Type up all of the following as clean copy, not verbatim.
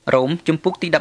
រ៉ូមជំពូកទី11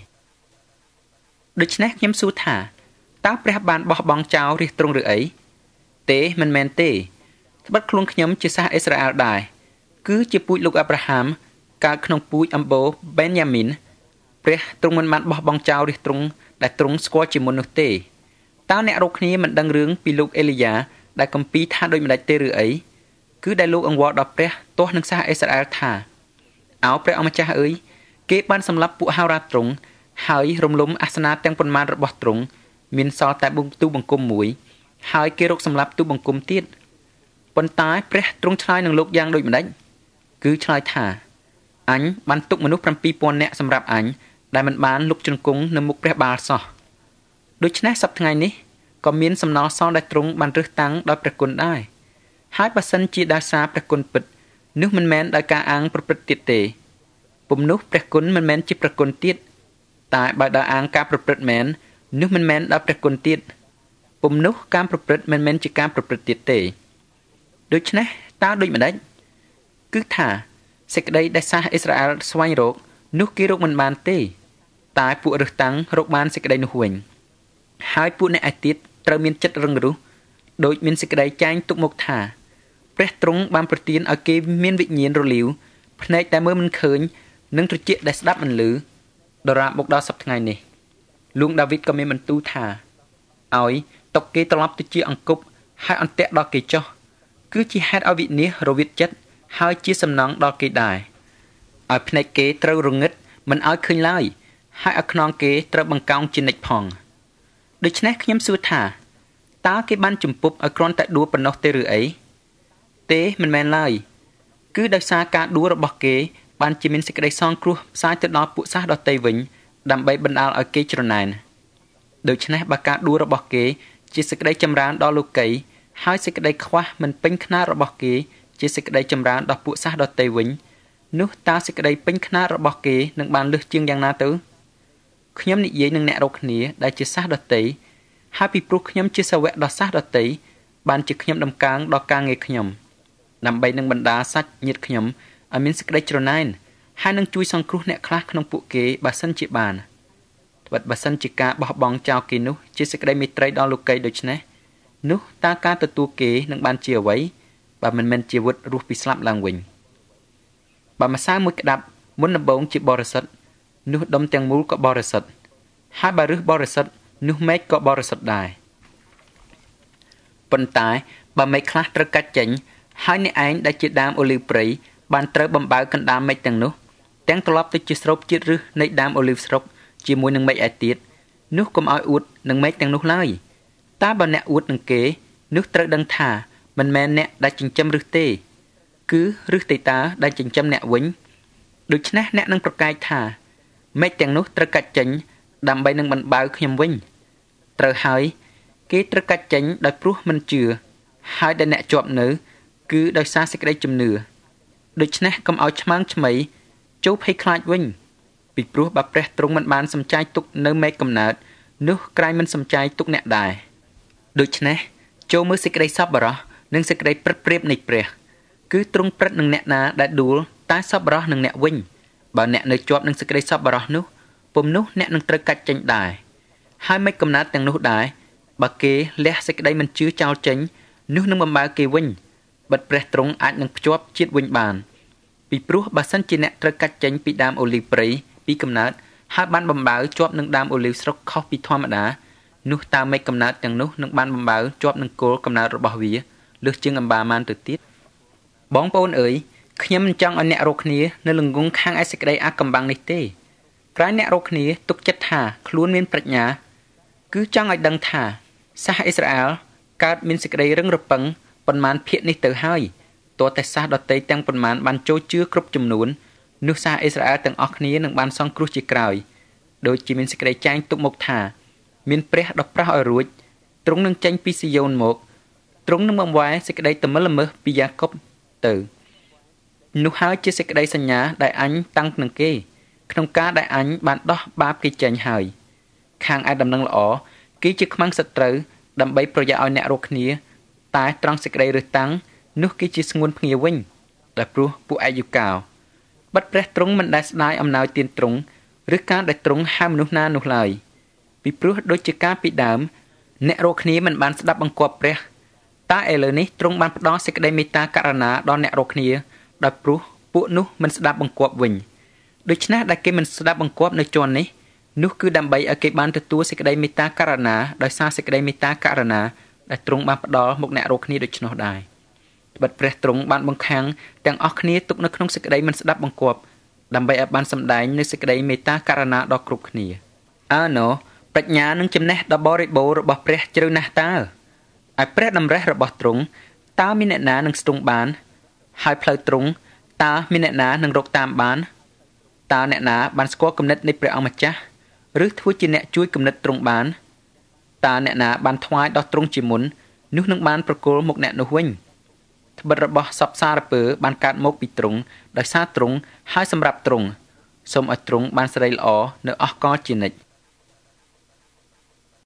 ដូច្នេះខ្ញុំសួរថាតើព្រះបានបោះបង់ចោលរាជទ្រង់ឬអីទេមិនមែនទេត្បិតខ្លួនខ្ញុំជាសាសអ៊ីស្រាអែលដែរគឺជាពូជលោកអាប់រ៉ាហាំកើតក្នុងពូជអម្បូបេនយ៉ាមីនព្រះទ្រង់មិនបានបោះបង់ចោលរាជទ្រង់ដែលទ្រង់ស្គាល់ជាមុននោះទេតើអ្នករកគ្នាមិនដឹងរឿងពីលោកអេលីយ៉ាដែលគម្ពីរថាដូចម្ដេចទេឬអីគឺដែលលោកអង្វរដល់ព្រះទាស់នឹងសាសអ៊ីស្រាអែលថាអោព្រះអម្ចាស់អើយគេបានសម្លាប់ពួកហោរាទ្រង់ហើយរំលំអាសនៈទាំងប៉ុន្មានរបស់ទ្រង់មានសល់តែទូបង្គំមួយហើយគេរកសម្លាប់ទូបង្គំទៀតប៉ុន្តែព្រះទ្រង់ឆ្លើយនឹងលោកយ៉ាងដូចម្ដេចគឺឆ្លើយថាអញបានទុកមនុស្ស 7,000 នាក់សម្រាប់អញដែលមិនបានលុកជង្គង់នៅមុខព្រះបាលសោះដូច្នេះសប្តាហ៍ថ្ងៃនេះក៏មានសំណល់សល់ដែលទ្រង់បានរើសតាំងដោយព្រះគុណដែរហើយបើសិនជាដោយសារព្រះគុណពិតនោះមិនមែនដោយការអាងប្រព្រឹត្តទៀតទេពុំនោះព្រះគុណមិនមែនជាព្រះគុណទៀតតែបើដោយអាងការប្រព្រឹត្តមែននោះមិនមែនដោយព្រះគុណទៀតពុំនោះការប្រព្រឹត្តមិនមែនជាការប្រព្រឹត្តទៀតទេដូច្នេះតើដូចម្ដេចគឺថាសេចក្តីដែលសាសអ៊ីស្រាអែលស្វែងរកនោះគេរកមិនបានទេតែពួករើសតាំងរកបានសេចក្តីនោះវិញហើយពួកអ្នកឯទៀតត្រូវមានចិត្តរឹងរូសដូចមានសេចក្តីចែងទុកមកថាព្រះទ្រង់បានប្រទានឲ្យគេមានវិញ្ញាណរលាវភ្នែកតែមើលមិនឃើញនិងត្រចៀកដែលស្ដាប់មិនឮដរាបមកដល់សប្តាហ៍ថ្ងៃនេះលោកដាវីតក៏មានបន្ទូលថាឲ្យຕົកគេត្រឡប់ទៅជាអង្គប់ហើយអន្ទាក់ដល់គេចុះគឺជាហេតុឲ្យវិនាសរវិតចិត្តហើយជាសំណងដល់គេដែរឲ្យភ្នែកគេត្រូវរងឹតមិនឲ្យឃើញឡើយហើយឲ្យខ្នងគេត្រូវបង្កោងជានិច្ចផងដូច្នេះខ្ញុំសួរថាតើគេបានជំពប់ឲ្យគ្រាន់តែដួលប៉ុណ្ណោះទេឬអីទេមិនមែនឡើយគឺដោយសារការដួលរបស់គេបានជាមានសេចក្តីសងគ្រោះផ្សាយទៅដល់ពួកសាសដទៃវិញដើម្បីបណ្ដាលឲ្យគេច្រណែនដូច្នេះបើការដួលរបស់គេជាសេចក្តីចម្រើនដល់លោកីហើយសេចក្តីខ្វះមិនពេញខ្នាតរបស់គេជាសេចក្តីចម្រើនដល់ពួកសាសដទៃវិញនោះតើសេចក្តីពេញខ្នាតរបស់គេនឹងបានលើសជាងយ៉ាងណាទៅខ្ញុំនិយាយនឹងអ្នករកគ្នាដែលជាសាសដទៃហើយពីព្រោះខ្ញុំជាសាវកដល់សាសដទៃបានជាខ្ញុំដំកើងដល់ការងារខ្ញុំដើម្បីនឹងបណ្ដាសាច់ញាតិខ្ញុំឲ្យមានសេចក្តីច្រណែនហើយនឹងជួយសង្គ្រោះអ្នកខ្លះក្នុងពួកគេបើសិនជាបានត្បិតបើសិនជាការបោះបង់ចោលគេនោះជាសេចក្តីមេត្រីដល់លោកីដូច្នេះនោះតើការទទួលគេនឹងបានជាអ្វីបើមិនមែនជាវុធរស់ពីស្លាប់ឡើងវិញបើម្សៅមួយក្តាប់មុនដំបូងជាបរិសុទ្ធនោះដុំទាំងមូលក៏បរិសុទ្ធហើយបើឫសបរិសុទ្ធនោះមែកក៏បរិសុទ្ធដែរប៉ុន្តែបើមែកខ្លះត្រូវកាត់ចេញហើយអ្នកឯងដែលជាដើមអូលីវព្រៃបានត្រូវបំបើកណ្ដាលមែកទាំងនោះទាំងត្រឡប់ទៅជាស្រូបជាតិឫសនៃដើមអូលីវស្រុកជាមួយនឹងមែកឯទៀតនោះកុំឲ្យអួតនឹងមែកទាំងនោះឡើយតើបើអ្នកអួតនឹងគេនោះត្រូវដឹងថាមិនមែនអ្នកដែលចិញ្ចឹមឫសទេគឺឫសទេតាដែលចិញ្ចឹមអ្នកវិញដូច្នេះអ្នកនឹងប្រកែកថាមែកទាំងនោះត្រូវកាត់ចេញដើម្បីនឹងបំបើខ្ញុំវិញត្រូវហើយគេត្រូវកាត់ចេញដោយព្រោះមិនជឿហើយដែលអ្នកជាប់នៅគឺដោយសារសេចក្តីជំនឿដូច្នេះកុំឲ្យឆ្មើងឆ្មៃចូលភ័យខ្លាចវិញពីព្រោះបើព្រះទ្រង់មិនបានសំចៃទុកនៅមែកកំណើតនោះក្រែងមិនសំចៃទុកអ្នកដែរដូច្នេះចូលមើលសេចក្តីសប្បុរសនិងសេចក្តីព្រឹត្តព្រាបនៃព្រះគឺទ្រង់ព្រឹត្តនឹងអ្នកណាដែលដួលតែសប្បុរសនឹងអ្នកវិញបើអ្នកនៅជាប់នឹងសេចក្តីសប្បុរសនោះពុំនោះអ្នកនឹងត្រូវកាច់ចេញដែរហើយមិនកំណត់ទាំងនោះដែរបើគេលះសេចក្តីមិនជឿចោលចេញនោះនឹងបំបើគេវិញបិទព្រះទ្រង់អាចនឹងភ្ជាប់ជាតិវិញបានពីព្រោះបើសិនជាអ្នកត្រូវកាច់ចេញពីដើមអូលីវព្រៃពីកំណើតហើយបានបំបើជាប់នឹងដើមអូលីវស្រុកខុសពីធម្មតានោះតើមិនកំណើតទាំងនោះនឹងបានបំបើជាប់នឹងគល់កំណើតរបស់វាលើសជាងអម្បាម៉ានទៅទៀតបងប្អូនអើយខ្ញុំមិនចង់ឲ្យអ្នករកគ្នានៅល្ងង់ខាងឯសេចក្តីអាកំបាំងនេះទេក្រែងអ្នករកគ្នាទុកចិត្តថាខ្លួនមានប្រាជ្ញាគឺចង់ឲ្យដឹងថាសាសអ៊ីស្រាអែលកើតមានសេចក្តីរឹងរពឹងប៉ុន្មានភាគនេះទៅហើយទោះតែសាសដទៃទាំងប៉ុន្មានបានចូលជឿគ្រប់ចំនួននោះសាសអ៊ីស្រាអែលទាំងអស់គ្នានឹងបានសង្គ្រោះជាក្រោយដូចជាមានសេចក្តីចែងទុកមកថាមានព្រះដ៏ប្រោះឲ្យរួចទ្រង់នឹងចេញពីស៊ីយ៉ូនមកទ្រង់នឹងបំវែសេចក្តីតមិលល្មើសពីយ៉ាកុបទៅនោះហើយជាសេចក្តីសញ្ញាដែលអញតាំងនឹងគេក្នុងការដែលអញបានដោះបាបគេចេញហើយខាងឯដំណឹងល្អគេជាខ្មាំងសត្រូវដើម្បីប្រយោជន៍ឲ្យអ្នករកគ្នាតែត្រង់សេចក្តីរើសតាំងនោះគេជាស្ងួនភ្ងាវិញដែលព្រោះពួកឯកយុកោបាត់ព្រះទ្រង់មិនដែលស្ដាយអំណោយទានទ្រង់ឬការដែលទ្រង់ហៅមនុស្សណានោះឡើយពីព្រោះដូចជាការពីដើមអ្នករាល់គ្នាមិនបានស្ដាប់បង្គាប់ព្រះតែឥឡូវនេះទ្រង់បានផ្ដល់សេចក្តីមេត្តាករុណាដល់អ្នករាល់គ្នាដោយព្រោះពួកនោះមិនស្ដាប់បង្គាប់វិញដូច្នេះដែលគេមិនស្ដាប់បង្គាប់នៅជាន់នេះនោះគឺដើម្បីឲ្យគេបានទទួលសេចក្តីមេត្តាករុណាដោយសារសេចក្តីមេត្តាករុណាដែលទ្រង់បានផ្ដល់មកអ្នករាល់គ្នាដូច្នោះដែរត្បិតព្រះទ្រង់បានបង្ខាំងទាំងអស់គ្នាទុកនៅក្នុងសេចក្តីមិនស្ដាប់បង្គាប់ដើម្បីឲ្យបានសម្ដែងនូវសេចក្តីមេត្តាករុណាដល់គ្រប់គ្នាណូប្រាជ្ញានិងចំណេះដ៏បរិបូរណ៍របស់ព្រះជ្រៅណាស់តើឲ្យព្រះតម្រេះរបស់ទ្រង់តើមានអ្នកណានឹងស្ទង់បានហើយផ្លូវទ្រង់តើមានអ្នកណានឹងរកតាមបានតើអ្នកណាបានស្គាល់គំនិតនៃព្រះអង្គម្ចាស់ឬធ្វើជាអ្នកជួយគំនិតទ្រង់បានតើអ្នកណាបានថ្វាយដល់ទ្រង់ជាមុននោះនឹងបានប្រគល់មកអ្នកនោះវិញត្បិតរបស់សពសារពើបានកើតមកពីទ្រង់ដោយសារទ្រង់ហើយសម្រាប់ទ្រង់សូមឲ្យទ្រង់បានសេរីល្អនៅអស់កលជានិច្ច